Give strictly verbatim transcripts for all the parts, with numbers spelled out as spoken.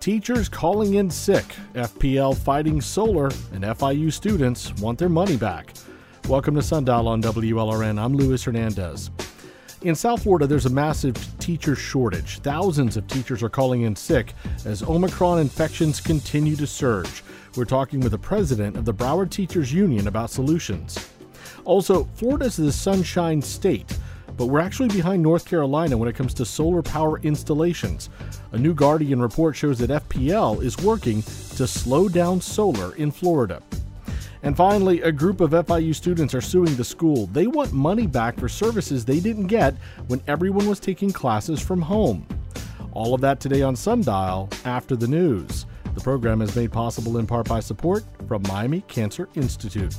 Teachers calling in sick, F P L fighting solar, and F I U students want their money back. Welcome to Sundial on W L R N. I'm Luis Hernandez. In South Florida, there's a massive teacher shortage. Thousands of teachers are calling in sick as Omicron infections continue to surge. We're talking with the president of the Broward Teachers Union about solutions. Also, Florida is the sunshine state, but we're actually behind North Carolina when it comes to solar power installations. A new Guardian report shows that F P L is working to slow down solar in Florida. And finally, a group of F I U students are suing the school. They want money back for services they didn't get when everyone was taking classes from home. All of that today on Sundial after the news. The program is made possible in part by support from Miami Cancer Institute.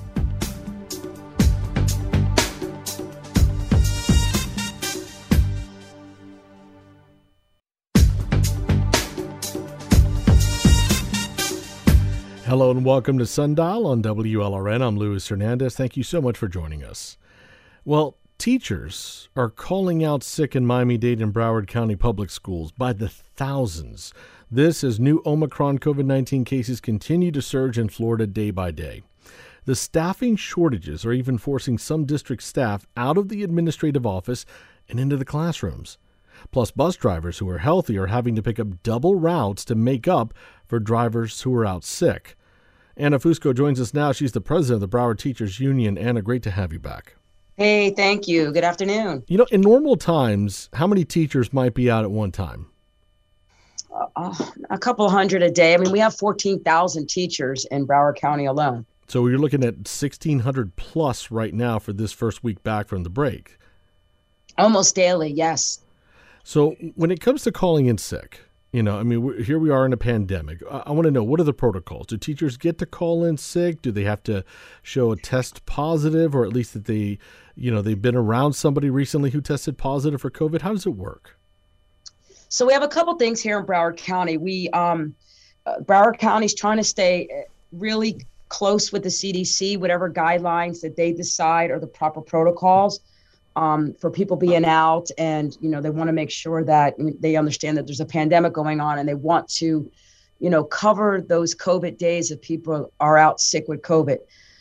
Hello and welcome to Sundial on W L R N. I'm Luis Hernandez. Thank you so much for joining us. Well, teachers are calling out sick in Miami-Dade and Broward County public schools by the thousands. This as new Omicron COVID nineteen cases continue to surge in Florida day by day. The staffing shortages are even forcing some district staff out of the administrative office and into the classrooms. Plus, bus drivers who are healthy are having to pick up double routes to make up for drivers who are out sick. Anna Fusco joins us now. She's the president of the Broward Teachers Union. Anna, great to have you back. Hey, thank you. Good afternoon. You know, in normal times, how many teachers might be out at one time? Uh, a couple hundred a day. I mean, we have fourteen thousand teachers in Broward County alone. So you're looking at sixteen hundred plus right now for this first week back from the break. Almost daily, yes. So when it comes to calling in sick, you know, I mean, here we are in a pandemic. I, I want to know, what are the protocols? Do teachers get to call in sick? Do they have to show a test positive, or at least that they, you know, they've been around somebody recently who tested positive for COVID? How does it work? So we have a couple things here in Broward County. We, um, uh, Broward County is trying to stay really close with the C D C, whatever guidelines that they decide are the proper protocols. Um, for people being out, and, you know, they want to make sure that they understand that there's a pandemic going on, and they want to, you know, cover those COVID days if people are out sick with COVID.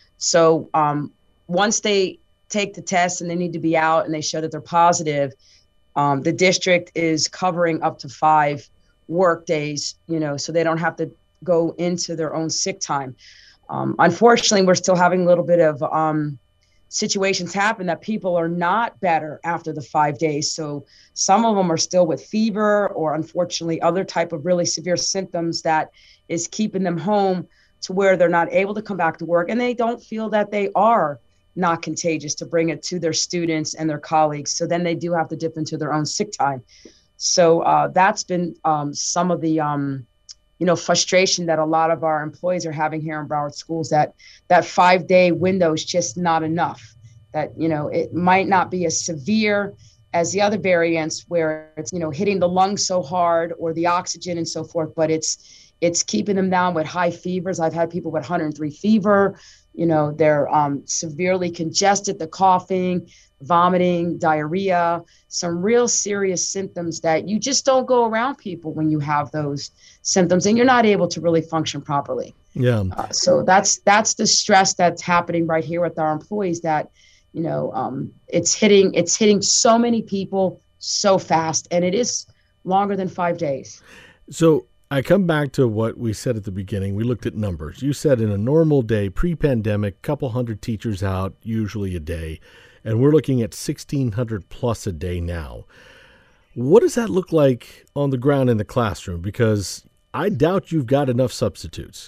So um, once they take the test and they need to be out and they show that they're positive, um, the district is covering up to five work days, you know, so they don't have to go into their own sick time. Um, unfortunately, we're still having a little bit of um, situations happen that people are not better after the five days. So some of them are still with fever, or unfortunately other type of really severe symptoms that is keeping them home to where they're not able to come back to work, and they don't feel that they are not contagious to bring it to their students and their colleagues. So then they do have to dip into their own sick time. So uh, that's been um, some of the um, you know, frustration that a lot of our employees are having here in Broward schools, that that five day window is just not enough. That, you know, it might not be as severe as the other variants where it's, you know, hitting the lungs so hard or the oxygen and so forth, but it's it's keeping them down with high fevers. I've had people with one hundred three fever, you know, they're um, severely congested, the coughing, vomiting, diarrhea, some real serious symptoms that you just don't go around people when you have those symptoms, and you're not able to really function properly. Yeah. Uh, so that's that's the stress that's happening right here with our employees, that, you know, um, it's hitting it's hitting so many people so fast, and it is longer than five days. So I come back to what we said at the beginning. We looked at numbers. You said in a normal day, pre-pandemic, couple hundred teachers out, usually a day. And we're looking at sixteen hundred plus a day now. What does that look like on the ground in the classroom? Because I doubt you've got enough substitutes.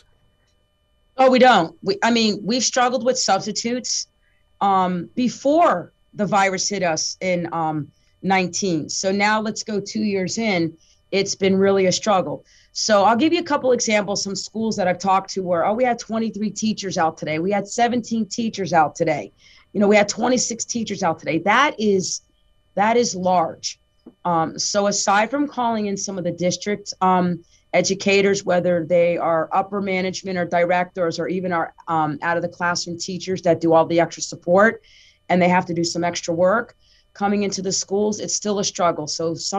Oh, we don't. We, I mean, we've struggled with substitutes um, before the virus hit us in um, nineteen. So now let's go two years in. It's been really a struggle. So I'll give you a couple examples. Some schools that I've talked to where, oh, we had twenty-three teachers out today. We had seventeen teachers out today. You know, we had twenty-six teachers out today. That is, that is large. Um, so aside from calling in some of the district um, educators, whether they are upper management or directors, or even our um, out of the classroom teachers that do all the extra support, and they have to do some extra work coming into the schools, it's still a struggle. So some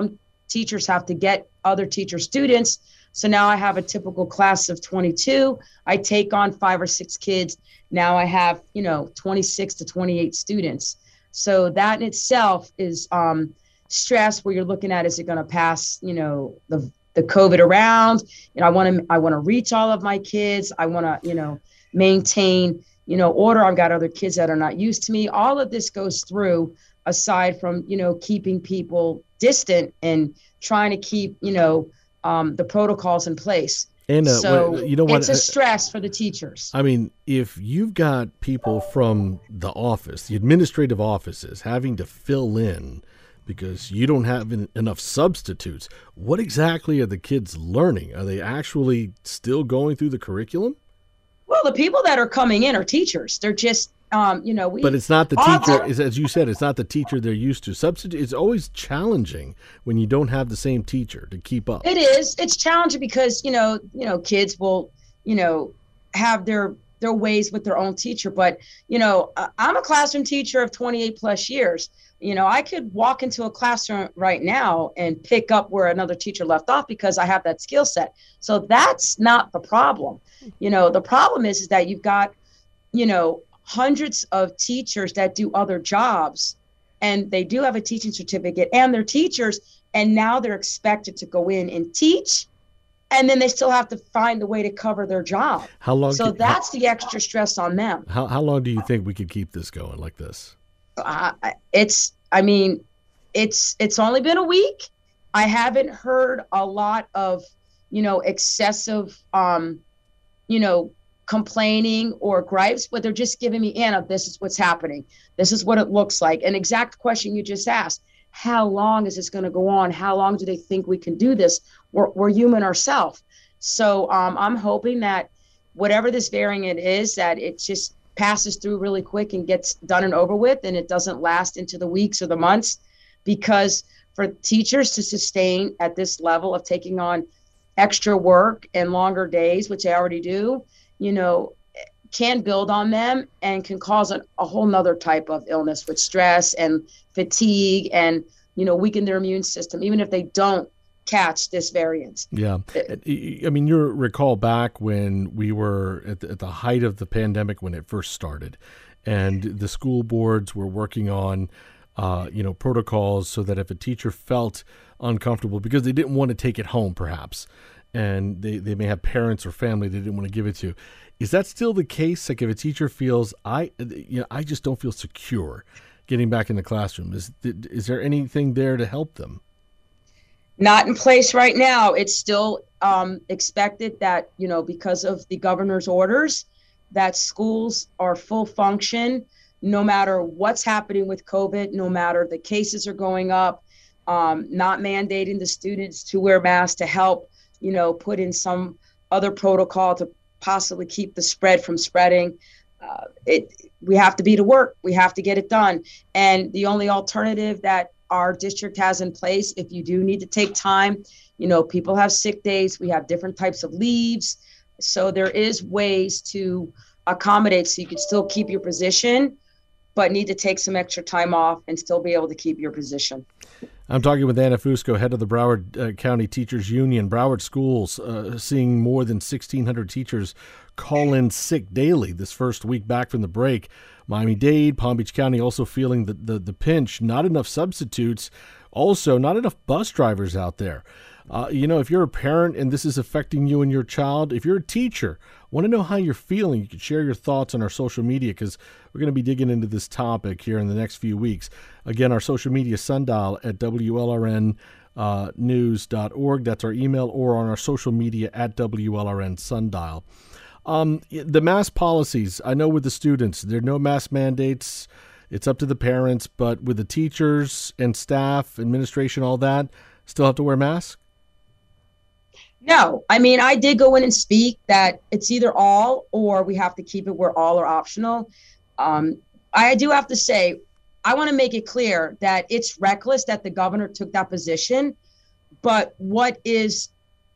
teachers have to get other teacher students. So now I have a typical class of twenty-two. I take on five or six kids. Now I have, you know, twenty-six to twenty-eight students. So that in itself is um, stress, where you're looking at, is it going to pass, you know, the the COVID around? You know, I want to I want to reach all of my kids. I want to, you know, maintain, you know, order. I've got other kids that are not used to me. All of this goes through, aside from, you know, keeping people distant and trying to keep, you know, um, the protocols in place. And uh, so you know what? It's a stress for the teachers. I mean, if you've got people from the office, the administrative offices, having to fill in because you don't have en- enough substitutes, what exactly are the kids learning? Are they actually still going through the curriculum? Well, the people that are coming in are teachers. They're just, um, you know, we. But it's not the teacher, is, as you said, it's not the teacher they're used to. Substitute. It's always challenging when you don't have the same teacher to keep up. It is. It's challenging because, you know, you know, kids will, you know, have their their ways with their own teacher. But, you know, I'm a classroom teacher of twenty-eight plus years. You know, I could walk into a classroom right now and pick up where another teacher left off because I have that skill set. So that's not the problem. You know, the problem is, is that you've got, you know, hundreds of teachers that do other jobs, and they do have a teaching certificate and they're teachers, and now they're expected to go in and teach, and then they still have to find a way to cover their job. How long? So can, that's how, the extra stress on them. How how long do you think we could keep this going like this? Uh, it's, I mean, it's, it's only been a week. I haven't heard a lot of, you know, excessive, um, you know, complaining or gripes, but they're just giving me, Anna, this is what's happening. This is what it looks like. An exact question you just asked. How long is this going to go on? How long do they think we can do this? We're, we're human ourselves. So um, I'm hoping that whatever this variant is, that it just passes through really quick and gets done and over with, and it doesn't last into the weeks or the months, because for teachers to sustain at this level of taking on extra work and longer days, which they already do, you know, can build on them and can cause a, a whole nother type of illness with stress and fatigue and, you know, weaken their immune system, even if they don't catch this variant. Yeah. I mean, you recall back when we were at the, at the height of the pandemic, when it first started, and the school boards were working on, uh, you know, protocols so that if a teacher felt uncomfortable because they didn't want to take it home, perhaps, and they, they may have parents or family they didn't want to give it to. Is that still the case? Like if a teacher feels, I, you know, I just don't feel secure getting back in the classroom, is, is there anything there to help them? Not in place right now. It's still um, expected that, you know, because of the governor's orders, that schools are full function, no matter what's happening with COVID, no matter the cases are going up, um, not mandating the students to wear masks to help, you know, put in some other protocol to possibly keep the spread from spreading. Uh, it, we have to be to work. We have to get it done. And the only alternative that our district has in place, if you do need to take time, you know, people have sick days, we have different types of leaves. So there is ways to accommodate so you can still keep your position, but need to take some extra time off and still be able to keep your position. I'm talking with Anna Fusco, head of the Broward uh, County Teachers Union. Broward schools uh, seeing more than sixteen hundred teachers call in sick daily this first week back from the break. Miami-Dade, Palm Beach County also feeling the, the, the pinch. Not enough substitutes. Also, not enough bus drivers out there. Uh, you know, if you're a parent and this is affecting you and your child, if you're a teacher, want to know how you're feeling, you can share your thoughts on our social media, because we're going to be digging into this topic here in the next few weeks. Again, our social media, sundial at W L R N news dot org. That's our email, or on our social media at W L R N Sundial. Um, the mask policies, I know with the students, there are no mask mandates. It's up to the parents, but with the teachers and staff, administration, all that, still have to wear masks? No, I mean, I did go in and speak that it's either all or we have to keep it where all are optional. Um, I do have to say, I want to make it clear that it's reckless that the governor took that position, but what is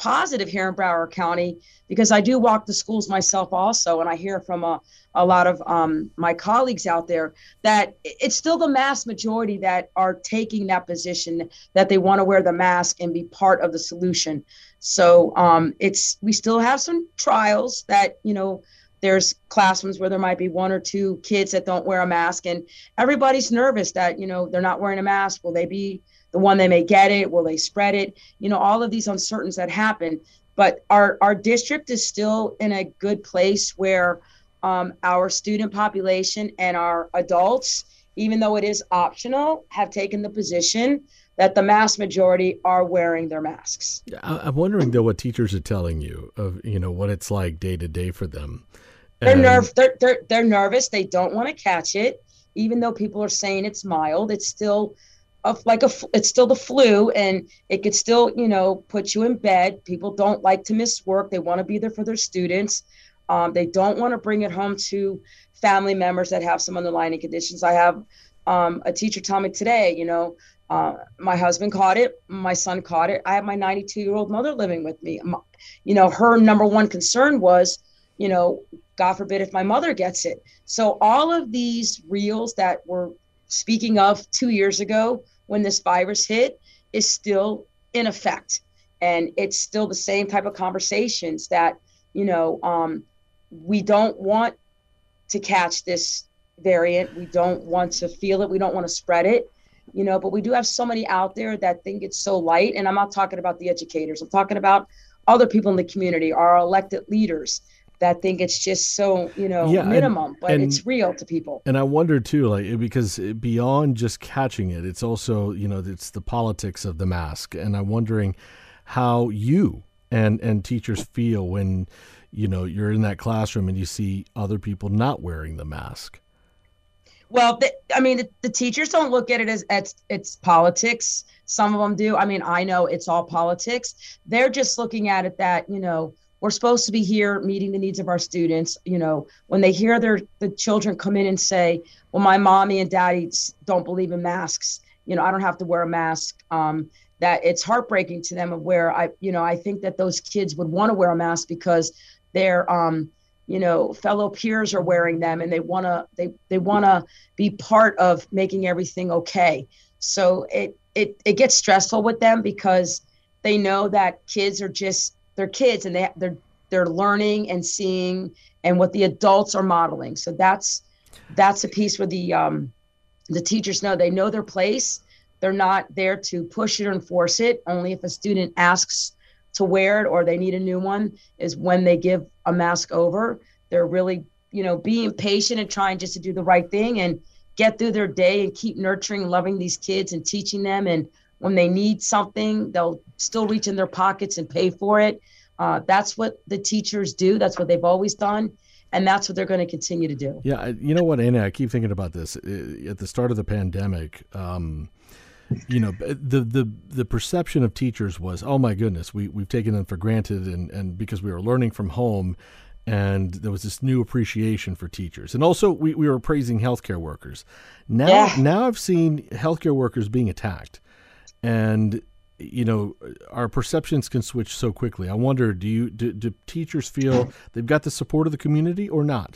positive here in Broward County, because I do walk the schools myself also, and I hear from a, a lot of um, my colleagues out there that it's still the mass majority that are taking that position, that they want to wear the mask and be part of the solution. So um, it's we still have some trials that, you know, there's classrooms where there might be one or two kids that don't wear a mask, and everybody's nervous that, you know, they're not wearing a mask. Will they be the one they may get it? Will they spread it? You know, all of these uncertainties that happen. But our, our district is still in a good place where um, our student population and our adults, even though it is optional, have taken the position that the mass majority are wearing their masks. I'm wondering, though, what teachers are telling you of, you know, what it's like day to day for them. They're, and... nerve, they're, they're, they're nervous. They don't want to catch it. Even though people are saying it's mild, it's still of like a, it's still the flu, and it could still, you know, put you in bed. People don't like to miss work. They want to be there for their students. Um, they don't want to bring it home to family members that have some underlying conditions. I have um, a teacher tell me today, you know, uh, my husband caught it, my son caught it. I have my ninety-two year old mother living with me. You know, her number one concern was, you know, God forbid if my mother gets it. So all of these reels that we're speaking of two years ago, when this virus hit, is still in effect. And it's still the same type of conversations that, you know, um, we don't want to catch this variant. We don't want to feel it. We don't want to spread it, you know, but we do have so many out there that think it's so light. And I'm not talking about the educators. I'm talking about other people in the community, our elected leaders, that think it's just so, you know, yeah, minimum, and, but and, it's real to people. And I wonder too, like, because beyond just catching it, it's also, you know, it's the politics of the mask. And I'm wondering how you and, and teachers feel when, you know, you're in that classroom and you see other people not wearing the mask. Well, the, I mean, the, the teachers don't look at it as, as it's politics. Some of them do. I mean, I know it's all politics. They're just looking at it that, you know, we're supposed to be here meeting the needs of our students. You know, when they hear their the children come in and say, well, my mommy and daddy don't believe in masks, you know, I don't have to wear a mask, um, that it's heartbreaking to them of where I, you know, I think that those kids would want to wear a mask because their, um, you know, fellow peers are wearing them and they want to, they, they want to be part of making everything okay. So it, it, it gets stressful with them because they know that kids are just, they're kids and they they're they're learning and seeing and what the adults are modeling. So that's that's a piece where the um the teachers know they know their place. They're not there to push it or enforce it. Only if a student asks to wear it or they need a new one is when they give a mask over. They're really, you know, being patient and trying just to do the right thing and get through their day and keep nurturing and loving these kids and teaching them. And when they need something, they'll still reach in their pockets and pay for it. Uh, that's what the teachers do. That's what they've always done. And that's what they're going to continue to do. Yeah. You know what, Anna, I keep thinking about this. At the start of the pandemic, um, you know, the, the, the perception of teachers was, oh my goodness, we, we've taken them for granted. And, and because we were learning from home, and there was this new appreciation for teachers. And also we, we were praising healthcare workers. Now, yeah. now I've seen healthcare workers being attacked. And, you know, our perceptions can switch so quickly. I wonder, do you do, do teachers feel they've got the support of the community or not?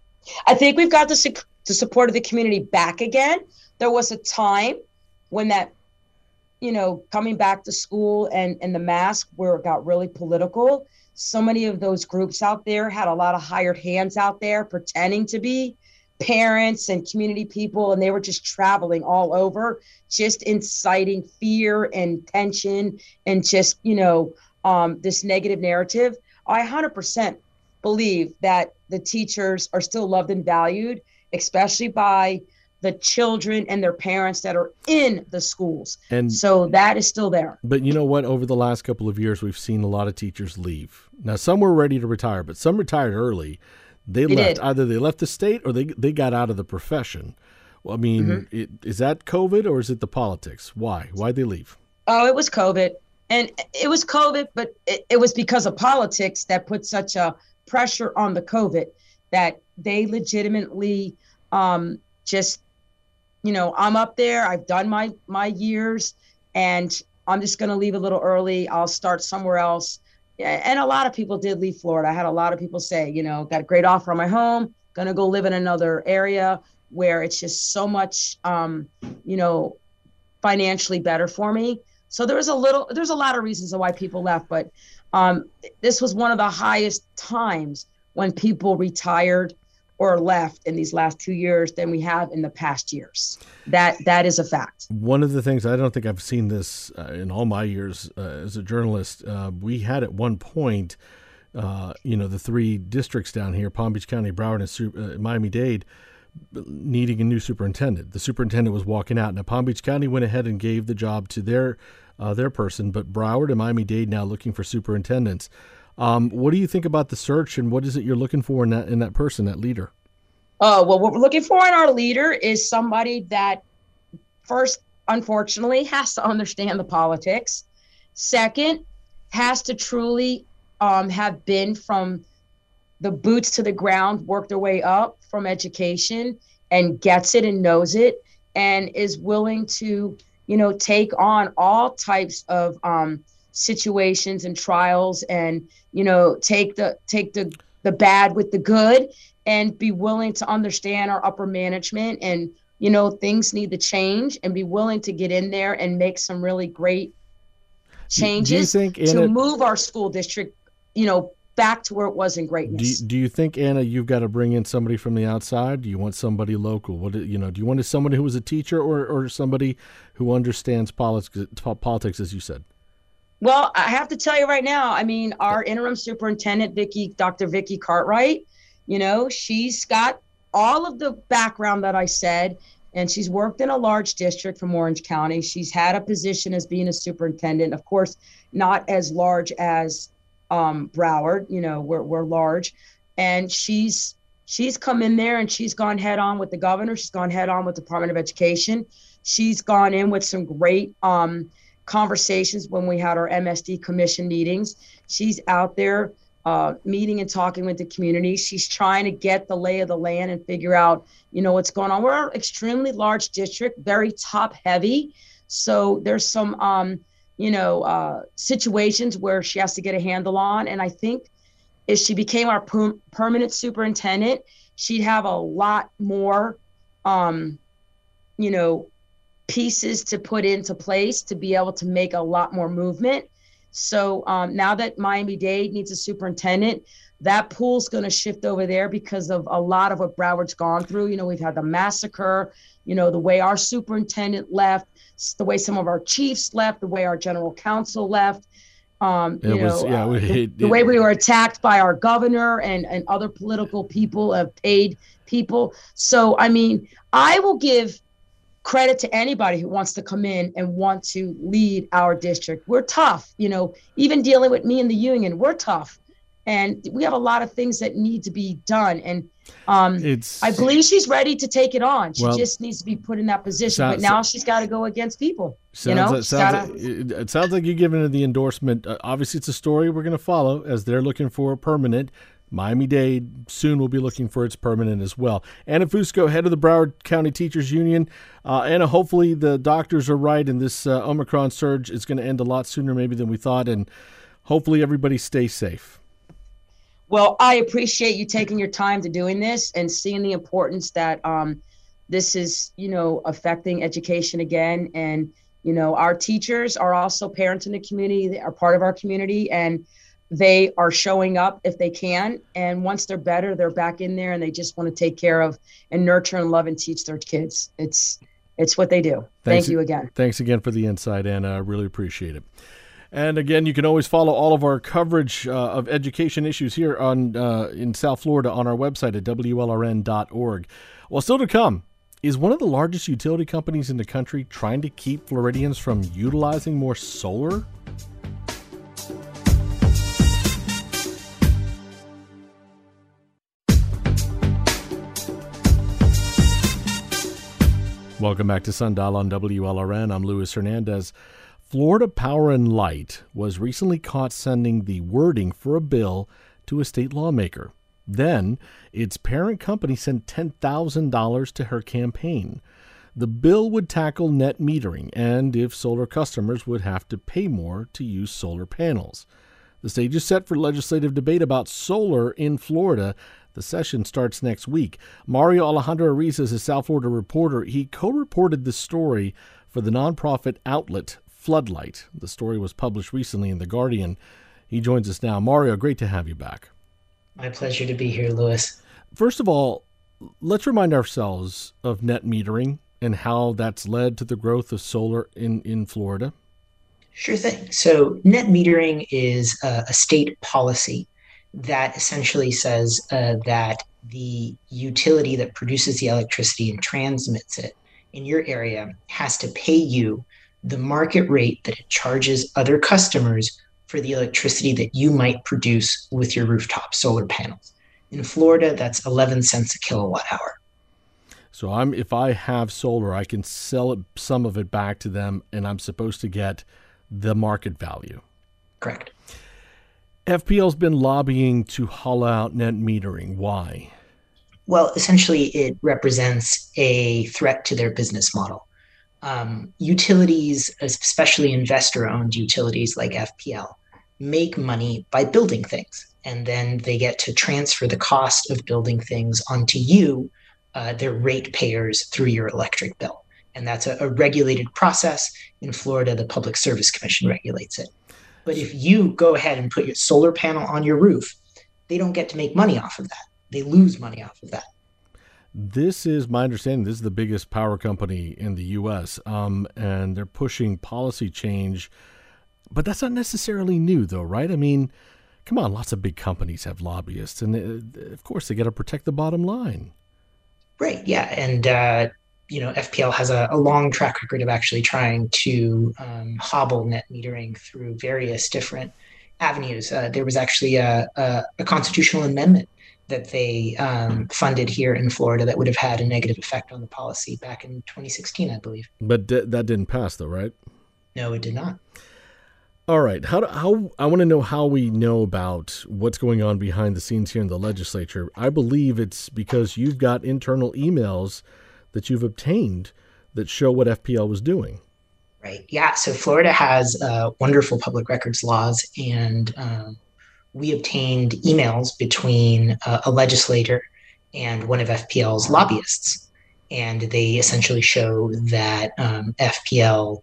I think we've got the, su- the support of the community back again. There was a time when that, you know, coming back to school and, and the mask where it got really political. So many of those groups out there had a lot of hired hands out there pretending to be parents and community people, and they were just traveling all over, just inciting fear and tension and just, you know, um, this negative narrative. I one hundred percent believe that the teachers are still loved and valued, especially by the children and their parents that are in the schools. And so that is still there. But you know what? Over the last couple of years, we've seen a lot of teachers leave. Now, some were ready to retire, but some retired early. They, they left. Did. Either they left the state or they they got out of the profession. Well, I mean, mm-hmm. it, is that COVID or is it the politics? Why? Why'd they leave? Oh, it was COVID. And it was COVID, but it, it was because of politics that put such a pressure on the COVID that they legitimately um, just, you know, I'm up there. I've done my my years and I'm just going to leave a little early. I'll start somewhere else. And a lot of people did leave Florida. I had a lot of people say, you know, got a great offer on my home, going to go live in another area where it's just so much, um, you know, financially better for me. So there was a little, there's a lot of reasons why people left, but um, this was one of the highest times when people retired or left in these last two years than we have in the past years. That that is a fact. One of the things, I don't think I've seen this uh, in all my years uh, as a journalist, uh, we had at one point, uh, you know, the three districts down here, Palm Beach County, Broward, and Su- uh, Miami-Dade, needing a new superintendent. The superintendent was walking out. Now, Palm Beach County went ahead and gave the job to their uh, their person, but Broward and Miami-Dade now looking for superintendents. Um, what do you think about the search, and what is it you're looking for in that in that person, that leader? Oh, well, what we're looking for in our leader is somebody that first, unfortunately, has to understand the politics. Second, has to truly um, have been from the boots to the ground, work their way up from education and gets it and knows it and is willing to, you know, take on all types of um, situations and trials and, you know, take the take the the bad with the good and be willing to understand our upper management and, you know, things need to change and be willing to get in there and make some really great changes do you think, to Anna, move our school district, you know, back to where it was in greatness. Do you, do you think, Anna, you've got to bring in somebody from the outside? Do you want somebody local? What do, you know? Do you want somebody who was a teacher or, or somebody who understands politics, politics, as you said? Well, I have to tell you right now. I mean, our interim superintendent, Vicky, Doctor Vicky Cartwright, you know, she's got all of the background that I said, and she's worked in a large district from Orange County. She's had a position as being a superintendent, of course, not as large as um, Broward, you know, we're, we're large. And she's, she's come in there and she's gone head on with the governor. She's gone head on with the Department of Education. She's gone in with some great um, conversations when we had our M S D commission meetings. She's out there uh, meeting and talking with the community. She's trying to get the lay of the land and figure out, you know, what's going on. We're an extremely large district, very top heavy. So there's some, um, you know, uh, situations where she has to get a handle on. And I think if she became our per- permanent superintendent, she'd have a lot more, um, you know, pieces to put into place to be able to make a lot more movement. So um, now that Miami-Dade needs a superintendent, that pool's going to shift over there because of a lot of what Broward's gone through. You know, we've had the massacre, you know, the way our superintendent left, the way some of our chiefs left, the way our general counsel left, um, you was, know, yeah, uh, it, the, it, the way we were attacked by our governor and, and other political people, have paid people. So, I mean, I will give credit to anybody who wants to come in and want to lead our district. We're tough, you know, even dealing with me and the union, we're tough. And we have a lot of things that need to be done. And um, it's, I believe she's ready to take it on. She well, just needs to be put in that position. Sounds, but now she's got to go against people. Sounds, you know, like, sounds gotta, like, it, it sounds like you're giving her the endorsement. Uh, obviously, it's a story we're going to follow as they're looking for a permanent. Miami-Dade soon will be looking for its permanent as well. Anna Fusco, head of the Broward County Teachers Union. Uh, Anna, hopefully the doctors are right and this uh, Omicron surge is going to end a lot sooner maybe than we thought, and hopefully everybody stays safe. Well, I appreciate you taking your time to doing this and seeing the importance that um, this is, you know, affecting education again. And, you know, our teachers are also parents in the community. They are part of our community, and they are showing up if they can. And once they're better, they're back in there and they just want to take care of and nurture and love and teach their kids. It's, it's what they do. Thanks, Thank you again. Thanks again for the insight, Anna. I really appreciate it. And again, you can always follow all of our coverage uh, of education issues here on uh, in South Florida on our website at W L R N dot org. Well, still to come, is one of the largest utility companies in the country trying to keep Floridians from utilizing more solar? Welcome back to Sundial on W L R N. I'm Luis Hernandez. Florida Power and Light was recently caught sending the wording for a bill to a state lawmaker. Then, its parent company sent ten thousand dollars to her campaign. The bill would tackle net metering and if solar customers would have to pay more to use solar panels. The stage is set for legislative debate about solar in Florida. The session starts next week. Mario Alejandro Ariza is a South Florida reporter. He co-reported this story for the nonprofit outlet Floodlight. The story was published recently in The Guardian. He joins us now. Mario, great to have you back. My pleasure to be here, Louis. First of all, let's remind ourselves of net metering and how that's led to the growth of solar in, in Florida. Sure thing. So net metering is a, a state policy that essentially says uh, that the utility that produces the electricity and transmits it in your area has to pay you the market rate that it charges other customers for the electricity that you might produce with your rooftop solar panels. In Florida, that's eleven cents a kilowatt hour. So I'm if I have solar, I can sell it, some of it back to them, and I'm supposed to get the market value. Correct. F P L's been lobbying to haul out net metering. Why? Well, essentially, it represents a threat to their business model. Um, utilities, especially investor-owned utilities like F P L, make money by building things, and then they get to transfer the cost of building things onto you, uh, their ratepayers, through your electric bill. And that's a, a regulated process. In Florida, the Public Service Commission regulates it. But if you go ahead and put your solar panel on your roof, they don't get to make money off of that. They lose money off of that. This is my understanding. This is the biggest power company in the U S, um, and they're pushing policy change. But that's not necessarily new, though, right? I mean, come on, lots of big companies have lobbyists, and uh, of course they got to protect the bottom line. Right, yeah. And, uh, you know, F P L has a, a long track record of actually trying to um, hobble net metering through various different avenues. Uh, there was actually a, a, a constitutional amendment that they um, funded here in Florida that would have had a negative effect on the policy back in twenty sixteen, I believe. But d- that didn't pass, though, right? No, it did not. All right. How, do, how I want to know how we know about what's going on behind the scenes here in the legislature. I believe it's because you've got internal emails that you've obtained that show what F P L was doing. Right. Yeah. So Florida has uh, wonderful public records laws, and um, we obtained emails between uh, a legislator and one of F P L's lobbyists. And they essentially show that um, F P L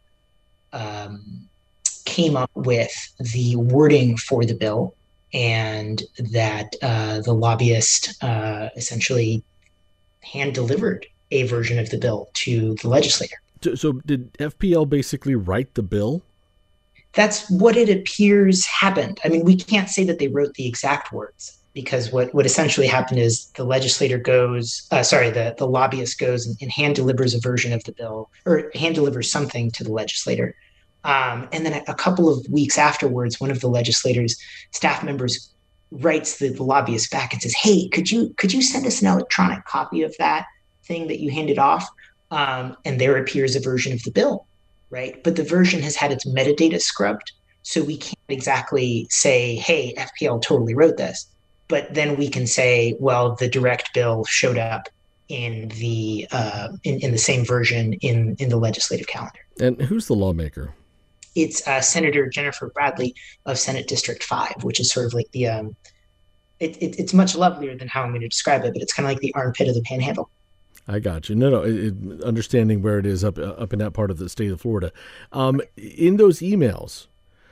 um, came up with the wording for the bill, and that uh, the lobbyist uh, essentially hand delivered a version of the bill to the legislator. So did F P L basically write the bill? That's what it appears happened. I mean, we can't say that they wrote the exact words, because what, what essentially happened is the legislator goes, uh, sorry, the, the lobbyist goes and, and hand delivers a version of the bill, or hand delivers something to the legislator. Um, and then a, a couple of weeks afterwards, one of the legislators' staff members writes the, the lobbyist back and says, "Hey, could you could you send us an electronic copy of that thing that you handed off?" Um, and there appears a version of the bill, right? But the version has had its metadata scrubbed, so we can't exactly say, "Hey, F P L totally wrote this." But then we can say, "Well, the direct bill showed up in the uh, in, in the same version in in the legislative calendar." And who's the lawmaker? It's uh, Senator Jennifer Bradley of Senate District five, which is sort of like the, um, it, it, it's much lovelier than how I'm going to describe it, but it's kind of like the armpit of the Panhandle. I got you. No, no, it, it, understanding where it is up up in that part of the state of Florida. Um, in those emails,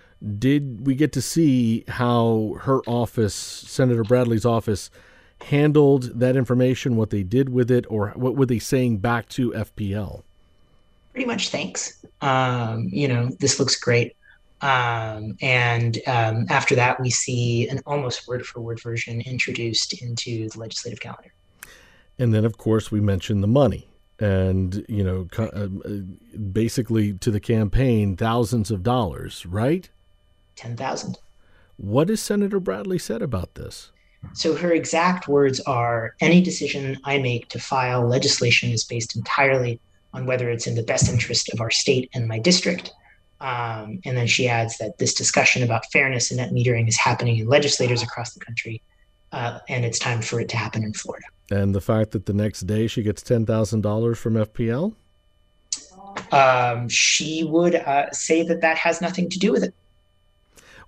did we get to see how her office, Senator Bradley's office, handled that information, what they did with it, or what were they saying back to F P L? Pretty much thanks. Um, you know, this looks great. Um, and um, after that, we see an almost word-for-word version introduced into the legislative calendar. And then, of course, we mentioned the money. And, you know, uh, basically to the campaign, thousands of dollars, right? ten thousand. What has Senator Bradley said about this? So her exact words are, "Any decision I make to file legislation is based entirely on whether it's in the best interest of our state and my district." Um, and then she adds that this discussion about fairness and net metering is happening in legislators across the country, uh, and it's time for it to happen in Florida. And the fact that the next day she gets ten thousand dollars from F P L? Um, she would uh, say that that has nothing to do with it.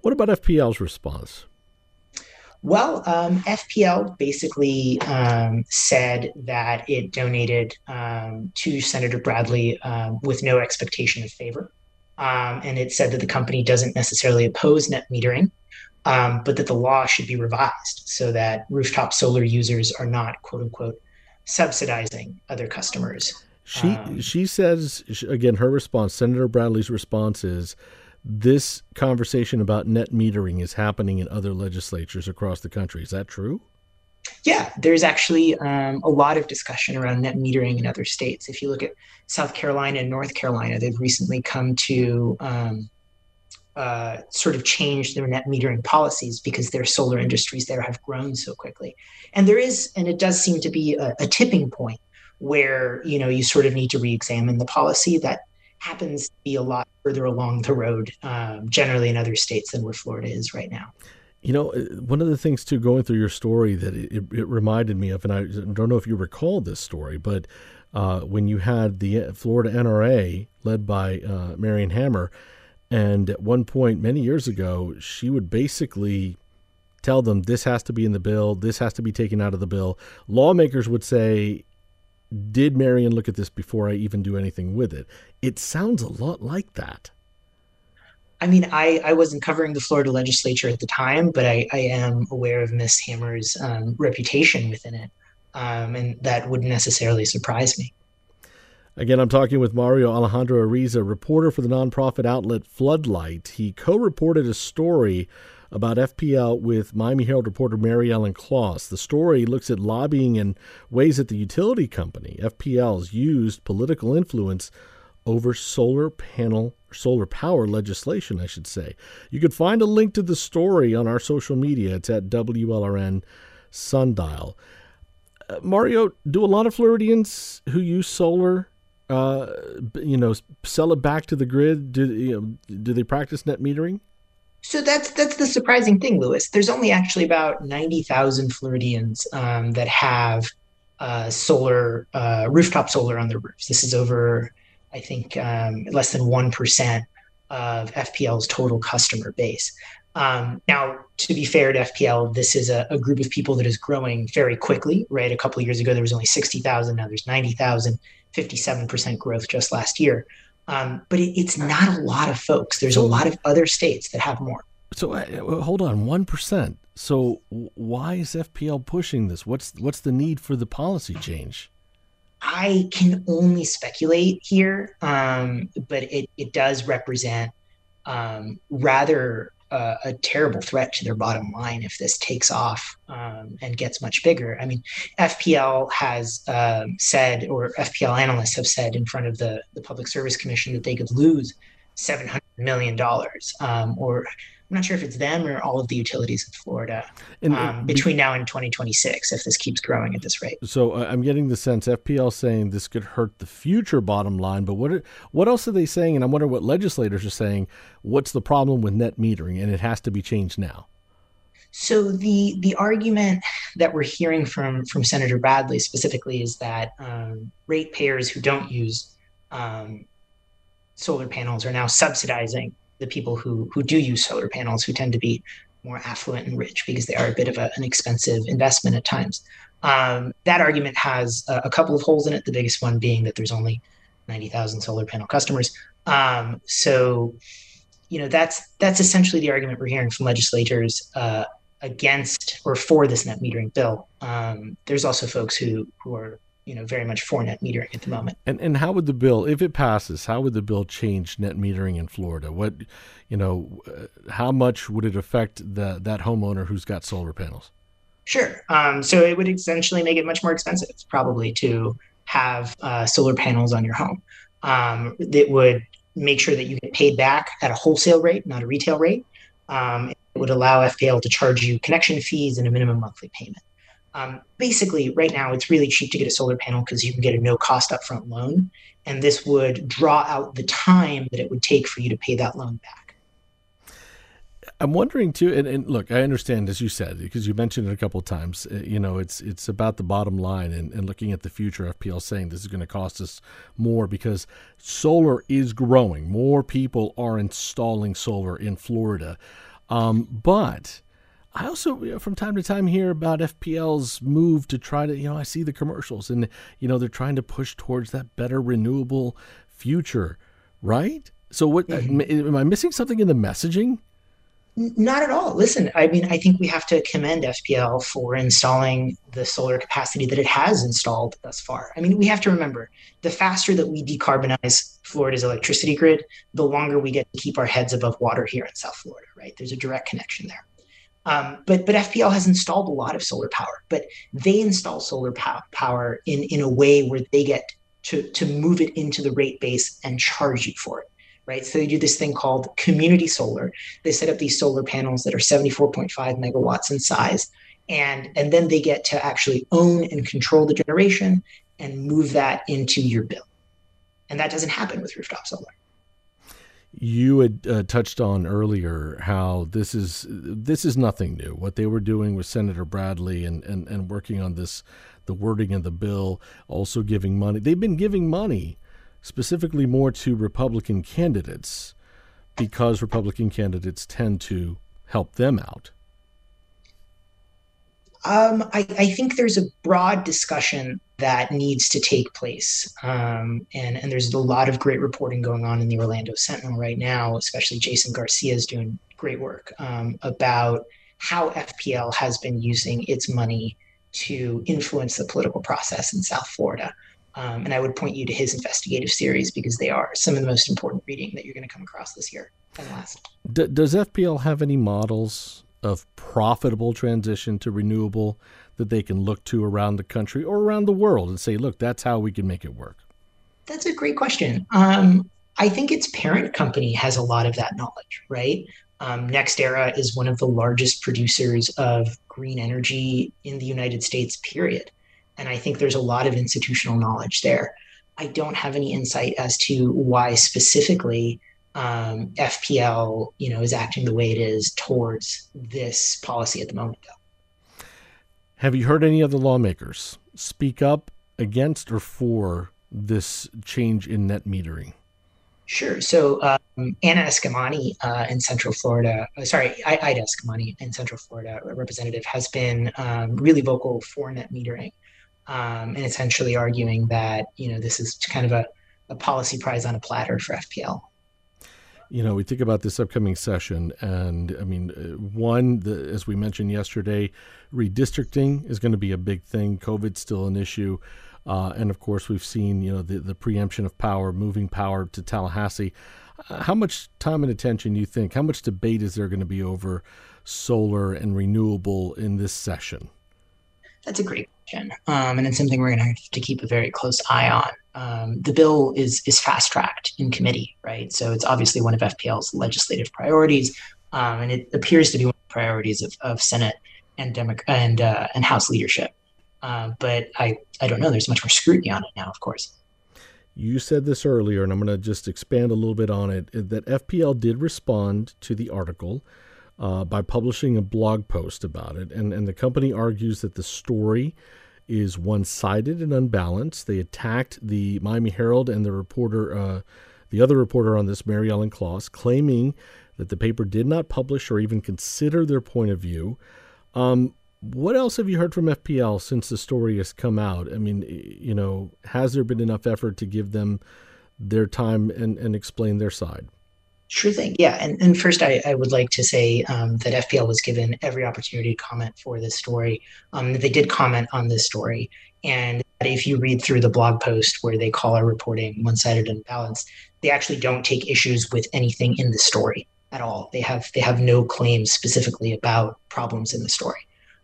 What about F P L's response? Well, um, F P L basically um, said that it donated um, to Senator Bradley um, with no expectation of favor. Um, and it said that the company doesn't necessarily oppose net metering, um, but that the law should be revised so that rooftop solar users are not, quote unquote, subsidizing other customers. She Um, she says, again, her response, Senator Bradley's response is, this conversation about net metering is happening in other legislatures across the country. Is that true? Yeah, there's actually um, a lot of discussion around net metering in other states. If you look at South Carolina and North Carolina, they've recently come to um, uh, sort of change their net metering policies because their solar industries there have grown so quickly. And there is, and it does seem to be a, a tipping point where, you know, you sort of need to re-examine the policy. That happens to be a lot further along the road, um, generally in other states than where Florida is right now. You know, one of the things, too, going through your story that it, it reminded me of, and I don't know if you recall this story, but uh, when you had the Florida N R A led by uh, Marion Hammer, and at one point many years ago, she would basically tell them this has to be in the bill, this has to be taken out of the bill. Lawmakers would say, did Marion look at this before I even do anything with it? It sounds a lot like that. I mean, I, I wasn't covering the Florida legislature at the time, but I, I am aware of Miss Hammer's um, reputation within it, um, and that wouldn't necessarily surprise me. Again, I'm talking with Mario Alejandro Ariza, reporter for the nonprofit outlet Floodlight. He co-reported a story about F P L with Miami Herald reporter Mary Ellen Kloss. The story looks at lobbying and ways that the utility company, F P L, has used political influence over solar panel, solar power legislation, I should say. You can find a link to the story on our social media. It's at W L R N Sundial. Uh, Mario, do a lot of Floridians who use solar, uh, you know, sell it back to the grid? Do, you know, do they practice net metering? So that's that's the surprising thing, Lewis. There's only actually about ninety thousand Floridians um, that have uh, solar, uh, rooftop solar on their roofs. This is over, I think, um, less than one percent of F P L's total customer base. Um, now, to be fair to F P L, this is a, a group of people that is growing very quickly, right? A couple of years ago, there was only sixty thousand. Now there's ninety thousand, fifty-seven percent growth just last year. Um, but it, it's not a lot of folks. There's a lot of other states that have more. So uh, hold on, one percent. So why is F P L pushing this? What's what's the need for the policy change? I can only speculate here, um, but it, it does represent um, rather uh, a terrible threat to their bottom line if this takes off um, and gets much bigger. I mean, F P L has um, said, or F P L analysts have said in front of the, the Public Service Commission that they could lose seven hundred million dollars, um, or I'm not sure if it's them or all of the utilities in Florida and, um, between now and twenty twenty-six, if this keeps growing at this rate. So uh, I'm getting the sense F P L saying this could hurt the future bottom line, but what are, what else are they saying? And I wonder what legislators are saying. What's the problem with net metering? And it has to be changed now. So the the argument that we're hearing from from Senator Bradley specifically is that um, ratepayers who don't use um, solar panels are now subsidizing the people who who do use solar panels, who tend to be more affluent and rich because they are a bit of a, an expensive investment at times. Um, that argument has a, a couple of holes in it, the biggest one being that there's only ninety thousand solar panel customers. Um, so, you know, that's that's essentially the argument we're hearing from legislators uh, against or for this net metering bill. Um, there's also folks who who are you know, very much for net metering at the moment. And and how would the bill, if it passes, how would the bill change net metering in Florida? What, you know, uh, how much would it affect the that homeowner who's got solar panels? Sure. Um, so it would essentially make it much more expensive, probably, to have uh, solar panels on your home. Um, that would make sure that you get paid back at a wholesale rate, not a retail rate. Um, it would allow F P L to charge you connection fees and a minimum monthly payment. Um, basically, right now, it's really cheap to get a solar panel because you can get a no-cost upfront loan, and this would draw out the time that it would take for you to pay that loan back. I'm wondering, too, and, and look, I understand, as you said, because you mentioned it a couple of times, uh, you know, it's it's about the bottom line and, and looking at the future. F P L saying this is going to cost us more because solar is growing. More people are installing solar in Florida. Um, but I also, you know, from time to time, hear about F P L's move to try to, you know, I see the commercials and, you know, they're trying to push towards that better renewable future, right? So what, mm-hmm. am I missing something in the messaging? Not at all. Listen, I mean, I think we have to commend F P L for installing the solar capacity that it has installed thus far. I mean, we have to remember, the faster that we decarbonize Florida's electricity grid, the longer we get to keep our heads above water here in South Florida, right? There's a direct connection there. Um, but but F P L has installed a lot of solar power, but they install solar pow- power in, in a way where they get to, to move it into the rate base and charge you for it. Right. So they do this thing called community solar. They set up these solar panels that are seventy-four point five megawatts in size. And, and then they get to actually own and control the generation and move that into your bill. And that doesn't happen with rooftop solar. You had uh, touched on earlier how this is this is nothing new. What they were doing with Senator Bradley and, and, and working on this, the wording of the bill, also giving money. They've been giving money specifically more to Republican candidates because Republican candidates tend to help them out. Um, I, I think there's a broad discussion that needs to take place. Um, and, and there's a lot of great reporting going on in the Orlando Sentinel right now, especially Jason Garcia is doing great work um, about how F P L has been using its money to influence the political process in South Florida. Um, and I would point you to his investigative series because they are some of the most important reading that you're going to come across this year and last. D- does F P L have any models of profitable transition to renewable that they can look to around the country or around the world and say, look, that's how we can make it work? That's a great question. Um, I think its parent company has a lot of that knowledge, right? Um, NextEra is one of the largest producers of green energy in the United States, period. And I think there's a lot of institutional knowledge there. I don't have any insight as to why specifically um, F P L, you know, is acting the way it is towards this policy at the moment, though. Have you heard any of the lawmakers speak up against or for this change in net metering? Sure. So um, Anna Escamani uh, in Central Florida, uh, sorry, I, Ida Escamani in Central Florida, a representative, has been um, really vocal for net metering. Um, and essentially arguing that, you know, this is kind of a, a policy prize on a platter for F P L. You know, we think about this upcoming session, and I mean, one, the, as we mentioned yesterday, redistricting is going to be a big thing. COVID's still an issue. Uh, and of course, we've seen, you know, the, the preemption of power, moving power to Tallahassee. Uh, how much time and attention do you think, how much debate is there going to be over solar and renewable in this session? That's a great question. Um, and it's something we're going to have to keep a very close eye on. Um, the bill is is fast-tracked in committee, right? So it's obviously one of F P L's legislative priorities, um, and it appears to be one of the priorities of, of Senate and Demo- and uh, and House leadership. Uh, but I, I don't know. There's much more scrutiny on it now, of course. You said this earlier, and I'm going to just expand a little bit on it, that F P L did respond to the article uh, by publishing a blog post about it. And, and the company argues that the story is one-sided and unbalanced. They attacked the Miami Herald and the reporter, uh, the other reporter on this, Mary Ellen Kloss, claiming that the paper did not publish or even consider their point of view. Um, what else have you heard from F P L since the story has come out? I mean, you know, has there been enough effort to give them their time and, and explain their side? Sure thing. Yeah. And, and first, I, I would like to say um, that F P L was given every opportunity to comment for this story. Um, they did comment on this story. And if you read through the blog post where they call our reporting one-sided and balanced, they actually don't take issues with anything in the story at all. They have they have no claims specifically about problems in the story.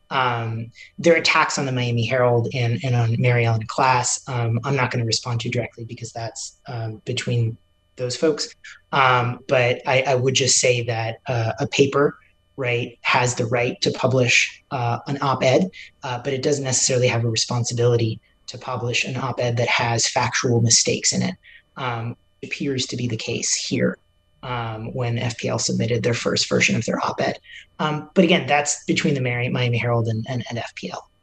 Um, their attacks on the Miami Herald and, and on Mary Ellen Kloss, um, I'm not going to respond to directly because that's um, between those folks. Um, but I, I would just say that uh, a paper, right, has the right to publish uh, an op-ed, uh, but it doesn't necessarily have a responsibility to publish an op-ed that has factual mistakes in it. Um, it appears to be the case here. Um, when F P L submitted their first version of their op-ed. Um, but again, that's between the Miami Herald and, and, and F P L.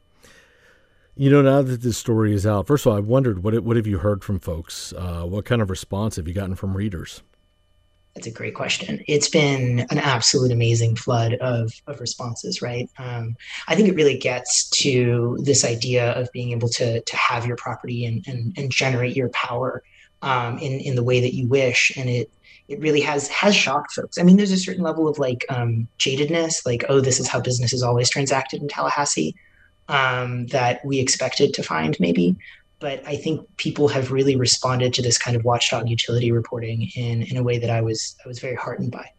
You know, now that this story is out, first of all, I wondered, what what have you heard from folks? Uh, what kind of response have you gotten from readers? That's a great question. It's been an absolute amazing flood of, of responses, right? Um, I think it really gets to this idea of being able to, to have your property and, and, and generate your power um, in, in the way that you wish. And it it really has has shocked folks. I mean, there's a certain level of like um, jadedness, like, oh, this is how business is always transacted in Tallahassee, um, that we expected to find maybe. But I think people have really responded to this kind of watchdog utility reporting in, in a way that I was I was very heartened by.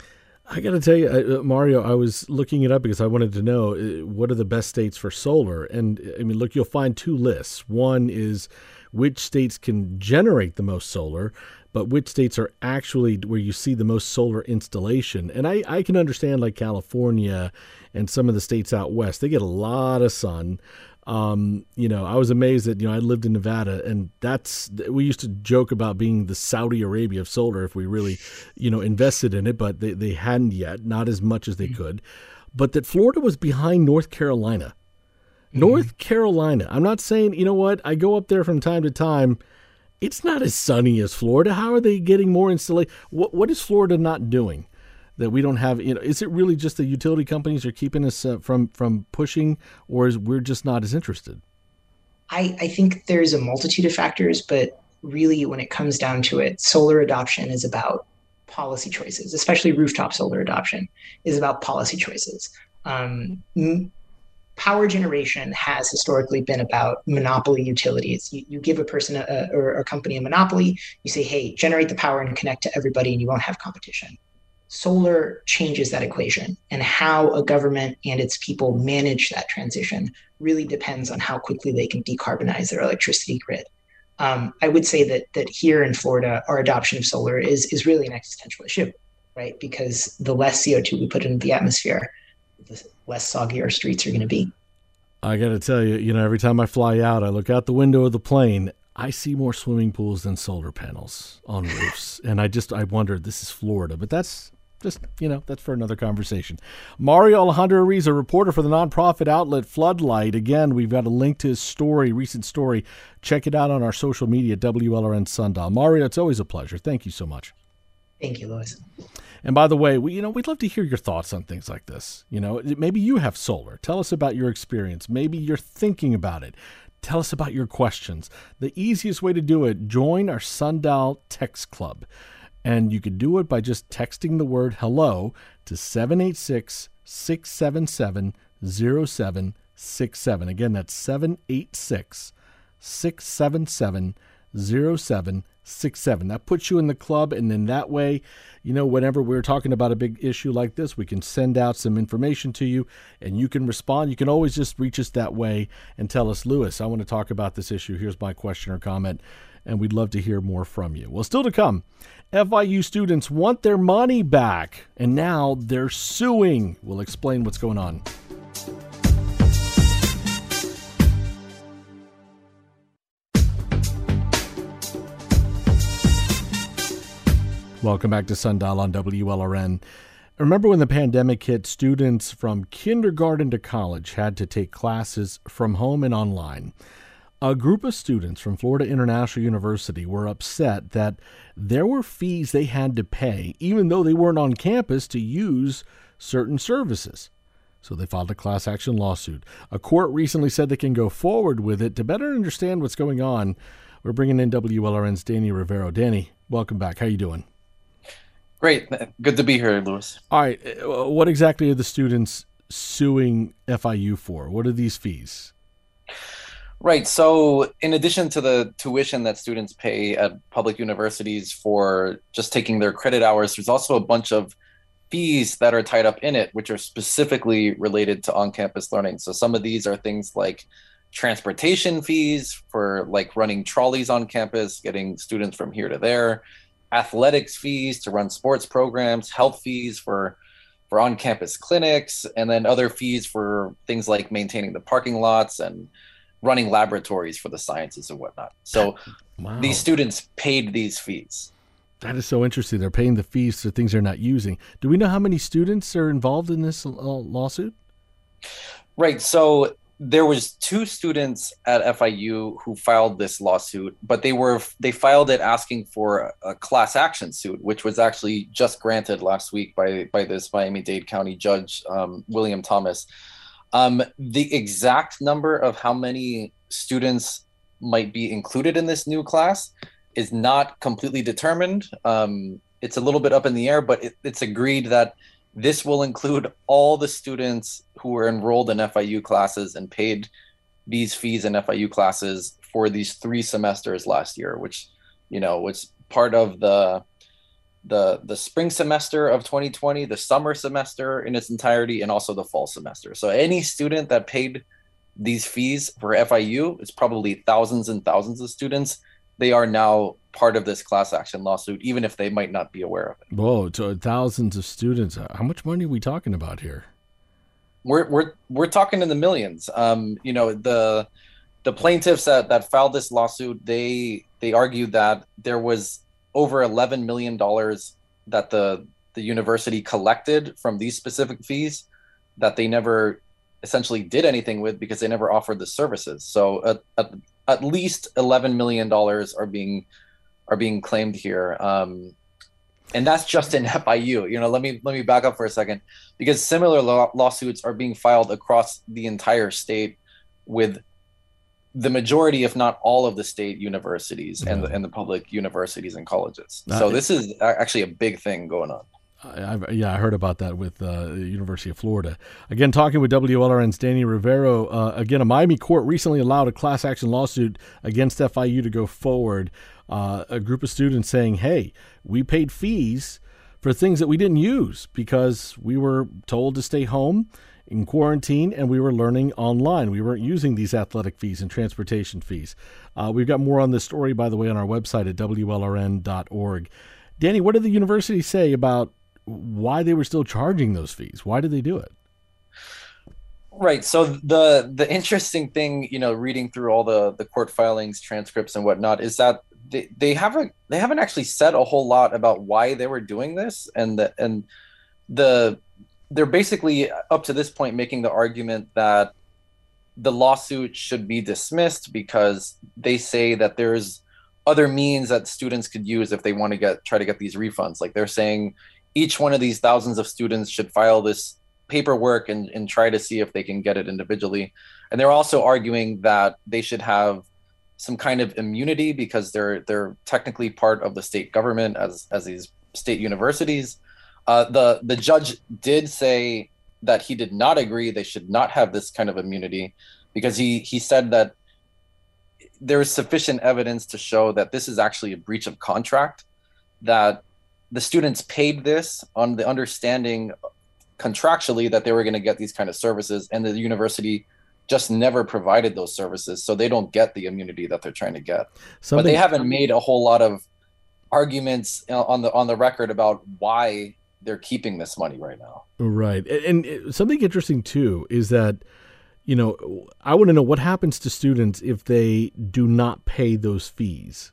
I got to tell you, uh, Mario, I was looking it up because I wanted to know uh, what are the best states for solar. And I mean, look, you'll find two lists. One is which states can generate the most solar, but which states are actually where you see the most solar installation. And I, I can understand like California and some of the states out west, they get a lot of sun. Um, you know, I was amazed that, you know, I lived in Nevada, and that's, we used to joke about being the Saudi Arabia of solar if we really, you know, invested in it, but they, they hadn't yet, not as much as they mm-hmm. could. But that Florida was behind North Carolina. Mm-hmm. North Carolina. I'm not saying, you know what, I go up there from time to time. It's not as sunny as Florida. How are they getting more installation? What, what is Florida not doing that we don't have? You know, is it really just the utility companies are keeping us uh, from from pushing, or is we're just not as interested? I, I think there's a multitude of factors, but really when it comes down to it, solar adoption is about policy choices, especially rooftop solar adoption is about policy choices. Um, m- power generation has historically been about monopoly utilities. You, you give a person a, or a company a monopoly, you say, hey, generate the power and connect to everybody and you won't have competition. Solar changes that equation, and how a government and its people manage that transition really depends on how quickly they can decarbonize their electricity grid. Um, I would say that that here in Florida, our adoption of solar is is really an existential issue, right? Because the less C O two we put into the atmosphere, the less soggy our streets are going to be. I got to tell you, you know, every time I fly out, I look out the window of the plane, I see more swimming pools than solar panels on roofs, and I just I wonder, this is Florida, but that's. Just, you know, that's for another conversation. Mario Alejandro Ariza, reporter for the nonprofit outlet Floodlight. Again, we've got a link to his story, recent story. Check it out on our social media, W L R N Sundial. Mario, it's always a pleasure. Thank you so much. Thank you, Louis. And by the way, we, you know, we'd love to hear your thoughts on things like this. You know, maybe you have solar. Tell us about your experience. Maybe you're thinking about it. Tell us about your questions. The easiest way to do it, join our Sundial Text Club. And you could do it by just texting the word hello to seven eight six, six seven seven, zero seven six seven. Again, that's seven eight six, six seven seven, zero seven six seven. That puts you in the club, and then that way, you know, whenever we're talking about a big issue like this, we can send out some information to you, and you can respond. You can always just reach us that way and tell us, Louis, I want to talk about this issue. Here's my question or comment. And we'd love to hear more from you. Well, still to come, F I U students want their money back, and now they're suing. We'll explain what's going on. Welcome back to Sundial on W L R N. Remember when the pandemic hit, students from kindergarten to college had to take classes from home and online. A group of students from Florida International University were upset that there were fees they had to pay, even though they weren't on campus, to use certain services. So they filed a class action lawsuit. A court recently said they can go forward with it. To better understand what's going on, we're bringing in W L R N's Danny Rivero. Danny, welcome back. How you doing? Great. Good to be here, Louis. All right. What exactly are the students suing F I U for? What are these fees? Right. So in addition to the tuition that students pay at public universities for just taking their credit hours, there's also a bunch of fees that are tied up in it, which are specifically related to on-campus learning. So some of these are things like transportation fees for like running trolleys on campus, getting students from here to there, athletics fees to run sports programs, health fees for for on-campus clinics, and then other fees for things like maintaining the parking lots and running laboratories for the sciences and whatnot. So wow. These students paid these fees. That is so interesting. They're paying the fees for things they're not using. Do we know how many students are involved in this lawsuit? Right. So there was two students at F I U who filed this lawsuit, but they were they filed it asking for a, a class action suit, which was actually just granted last week by by this Miami-Dade County judge, um, William Thomas. Um, the exact number of how many students might be included in this new class is not completely determined. Um, it's a little bit up in the air, but it, it's agreed that this will include all the students who were enrolled in F I U classes and paid these fees in F I U classes for these three semesters last year, which, you know, was part of the the the spring semester of twenty twenty, the summer semester in its entirety, and also the fall semester. So any student that paid these fees for F I U, it's probably thousands and thousands of students. They are now part of this class action lawsuit, even if they might not be aware of it. Whoa, so thousands of students. How much money are we talking about here? We're we're we're talking in the millions. Um, you know, the the plaintiffs that, that filed this lawsuit, they they argued that there was over eleven million dollars that the the university collected from these specific fees that they never essentially did anything with because they never offered the services. So at, at, at least eleven million dollars are being are being claimed here. Um, and that's just in F I U. You know, let me let me back up for a second, because similar law, lawsuits are being filed across the entire state with the majority, if not all, of the state universities yeah. and, the, and the public universities and colleges. Uh, so this is actually a big thing going on. I, I, yeah, I heard about that with uh, the University of Florida. Again, talking with W L R N's Danny Rivero. Uh, again, a Miami court recently allowed a class action lawsuit against F I U to go forward. Uh, a group of students saying, hey, we paid fees for things that we didn't use because we were told to stay home in quarantine and we were learning online. We weren't using these athletic fees and transportation fees. Uh, we've got more on this story, by the way, on our website at W L R N dot org. Danny, what did the university say about why they were still charging those fees? Why did they do it? Right. So the the interesting thing, you know, reading through all the, the court filings, transcripts and whatnot, is that they, they haven't they haven't actually said a whole lot about why they were doing this. And the, and the they're basically up to this point making the argument that the lawsuit should be dismissed because they say that there's other means that students could use if they want to get try to get these refunds. Like they're saying each one of these thousands of students should file this paperwork and, and try to see if they can get it individually. And they're also arguing that they should have some kind of immunity because they're they're technically part of the state government as as these state universities. Uh, the the judge did say that he did not agree they should not have this kind of immunity because he he said that there is sufficient evidence to show that this is actually a breach of contract, that the students paid this on the understanding contractually that they were going to get these kind of services, and the university just never provided those services, so they don't get the immunity that they're trying to get. Something, but they haven't made a whole lot of arguments on the on the record about why they're keeping this money right now. Right. And, and something interesting too is that, you know, I want to know what happens to students if they do not pay those fees.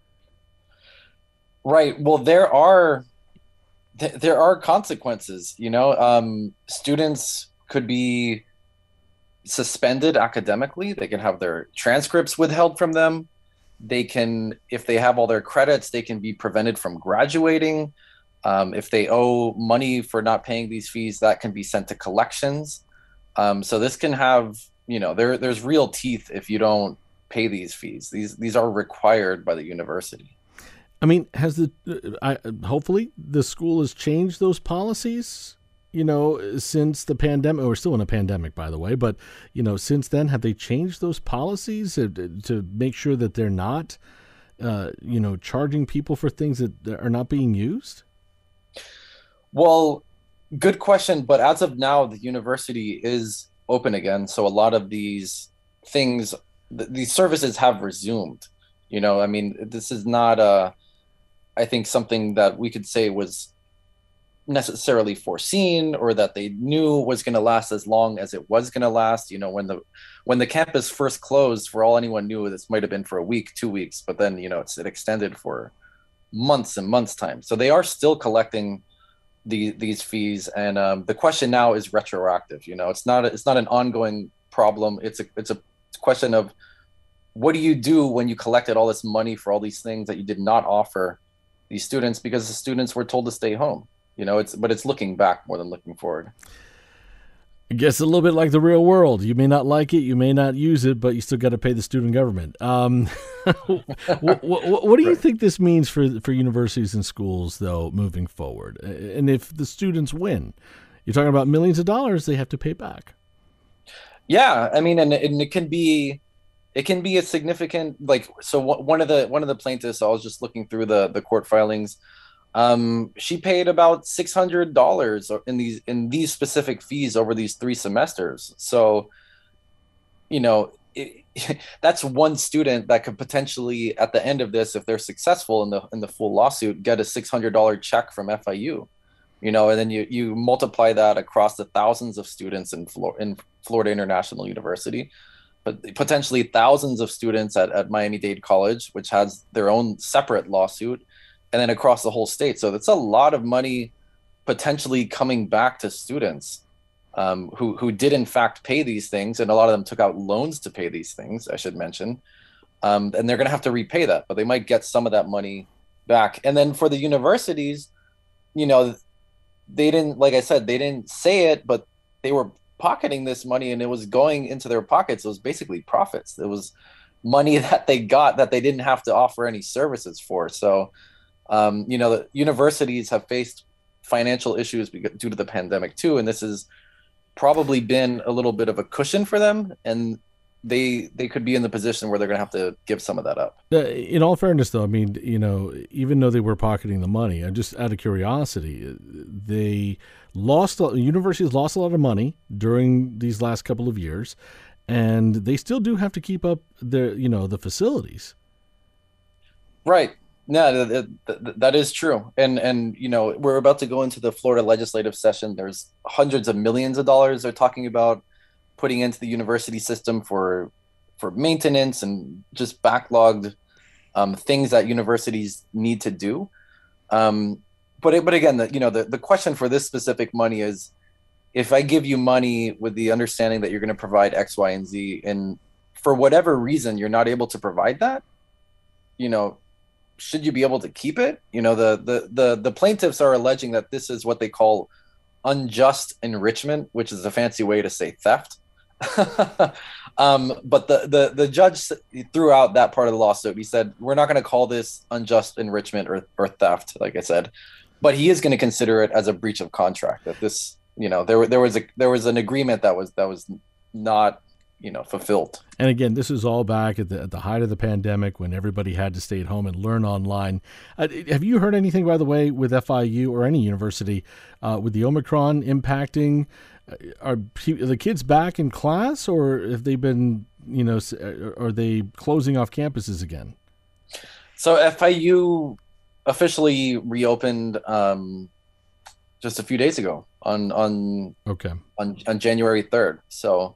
Right. Well, there are th- there are consequences. You know, um, students could be suspended academically. They can have their transcripts withheld from them. They can, if they have all their credits, they can be prevented from graduating. Um, if they owe money for not paying these fees, that can be sent to collections. Um, so this can have, you know, there there's real teeth if you don't pay these fees. These these are required by the university. I mean, has the uh, I, hopefully the school has changed those policies, you know, since the pandemic. We're still in a pandemic, by the way, but, you know, since then, have they changed those policies to, to make sure that they're not, uh, you know, charging people for things that are not being used? Well, good question. But as of now, the university is open again. So a lot of these things, th- these services have resumed. You know, I mean, this is not a, I think, something that we could say was necessarily foreseen or that they knew was going to last as long as it was going to last. You know, when the when the campus first closed, for all anyone knew, this might have been for a week, two weeks, but then, you know, it's it extended for months and months time. So they are still collecting the, these fees. And um, the question now is retroactive. You know, it's not, it's not an ongoing problem. It's a it's a question of what do you do when you collected all this money for all these things that you did not offer these students because the students were told to stay home. You know, it's but it's looking back more than looking forward. I guess a little bit like the real world. You may not like it, you may not use it, but you still got to pay the student government. Um, what, what, what do you think this means for for universities and schools, though, moving forward? And if the students win, you're talking about millions of dollars they have to pay back. Yeah, I mean, and, and it can be, it can be a significant, like, so one of the one of the plaintiffs, I was just looking through the the court filings. Um, she paid about six hundred dollars in these in these specific fees over these three semesters. So, you know, it, that's one student that could potentially, at the end of this, if they're successful in the in the full lawsuit, get a six hundred dollars check from F I U. You know, and then you you multiply that across the thousands of students in Flor- in Florida International University, but potentially thousands of students at, at Miami-Dade College, which has their own separate lawsuit, and then across the whole state. So that's a lot of money potentially coming back to students um, who, who did in fact pay these things. And a lot of them took out loans to pay these things, I should mention. Um, and they're going to have to repay that, but they might get some of that money back. And then for the universities, you know, they didn't, like I said, they didn't say it, but they were pocketing this money and it was going into their pockets. It was basically profits. It was money that they got that they didn't have to offer any services for. So, Um, you know, the universities have faced financial issues because, due to the pandemic too, and this has probably been a little bit of a cushion for them, and they they could be in the position where they're going to have to give some of that up. Uh, in all fairness, though, I mean, you know, even though they were pocketing the money, and just out of curiosity, they lost universities lost a lot of money during these last couple of years, and they still do have to keep up their, you know, the facilities. Right. No, that, that, that is true. And, and, you know, we're about to go into the Florida legislative session. There's hundreds of millions of dollars they're talking about putting into the university system for, for maintenance and just backlogged um, things that universities need to do. Um, but, but again, the, you know, the, the question for this specific money is, if I give you money with the understanding that you're going to provide X, Y, and Z, and for whatever reason, you're not able to provide that, you know, should you be able to keep it? You know, the, the, the, the plaintiffs are alleging that this is what they call unjust enrichment, which is a fancy way to say theft. um, but the, the, the judge threw out that part of the lawsuit. He said, we're not going to call this unjust enrichment or, or theft, like I said, but he is going to consider it as a breach of contract. That this, you know, there, there was a, there was an agreement that was, that was not, you know, fulfilled. And again, this is all back at the, at the height of the pandemic when everybody had to stay at home and learn online. Uh, have you heard anything, by the way, with F I U or any university uh, with the Omicron impacting? Uh, are, are the kids back in class, or have they been, you know, are they closing off campuses again? So F I U officially reopened um, just a few days ago on on okay on, on January third. So.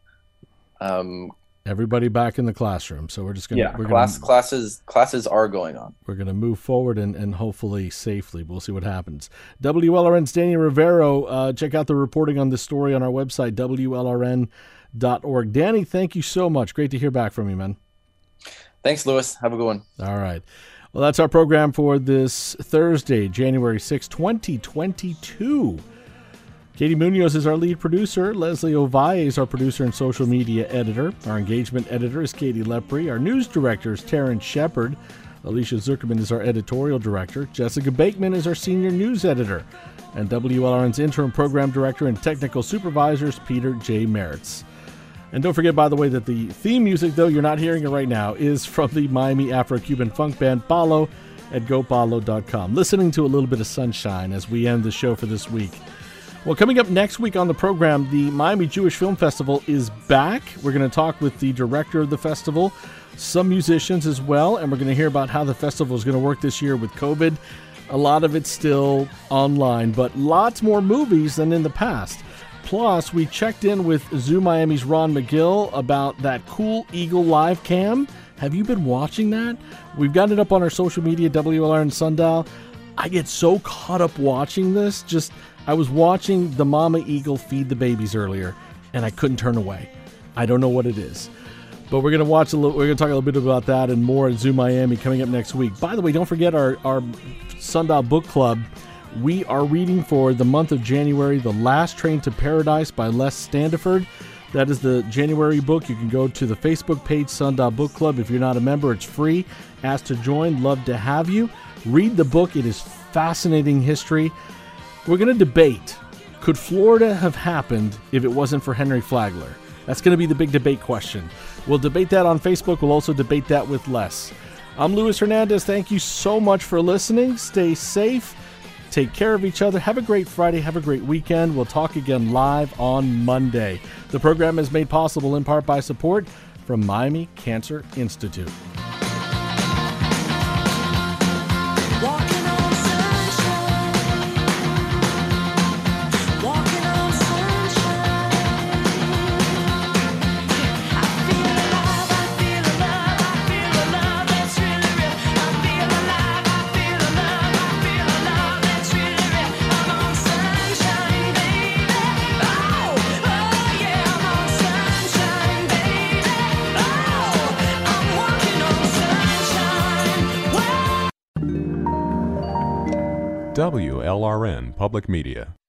Um, Everybody back in the classroom. So we're just going to, yeah, we're class, gonna, classes, classes are going on. We're going to move forward and, and hopefully safely. We'll see what happens. W L R N's Danny Rivero. Uh, check out the reporting on this story on our website, W L R N dot org. Danny, thank you so much. Great to hear back from you, man. Thanks, Lewis. Have a good one. All right. Well, that's our program for this Thursday, January sixth, twenty twenty-two. Katie Munoz is our lead producer. Leslie Ovalle is our producer and social media editor. Our engagement editor is Katie Lepre. Our news director is Taryn Shepard. Alicia Zuckerman is our editorial director. Jessica Bakeman is our senior news editor. And W L R N's interim program director and technical supervisor is Peter J. Meritz. And don't forget, by the way, that the theme music, though you're not hearing it right now, is from the Miami Afro-Cuban funk band Palo at go palo dot com. Listening to a little bit of sunshine as we end the show for this week. Well, coming up next week on the program, the Miami Jewish Film Festival is back. We're going to talk with the director of the festival, some musicians as well, and we're going to hear about how the festival is going to work this year with COVID. A lot of it's still online, but lots more movies than in the past. Plus, we checked in with Zoo Miami's Ron McGill about that cool Eagle live cam. Have you been watching that? We've got it up on our social media, W L R and Sundial. I get so caught up watching this, just... I was watching the mama eagle feed the babies earlier, and I couldn't turn away. I don't know what it is. But we're going to watch a little, we're going to talk a little bit about that and more at Zoo Miami coming up next week. By the way, don't forget our, our Sundial Book Club. We are reading for the month of January, The Last Train to Paradise by Les Standiford. That is the January book. You can go to the Facebook page, Sundial Book Club. If you're not a member, it's free. Ask to join. Love to have you. Read the book. It is fascinating history. We're going to debate, could Florida have happened if it wasn't for Henry Flagler? That's going to be the big debate question. We'll debate that on Facebook. We'll also debate that with Les. I'm Luis Hernandez. Thank you so much for listening. Stay safe. Take care of each other. Have a great Friday. Have a great weekend. We'll talk again live on Monday. The program is made possible in part by support from Miami Cancer Institute. W L R N Public Media.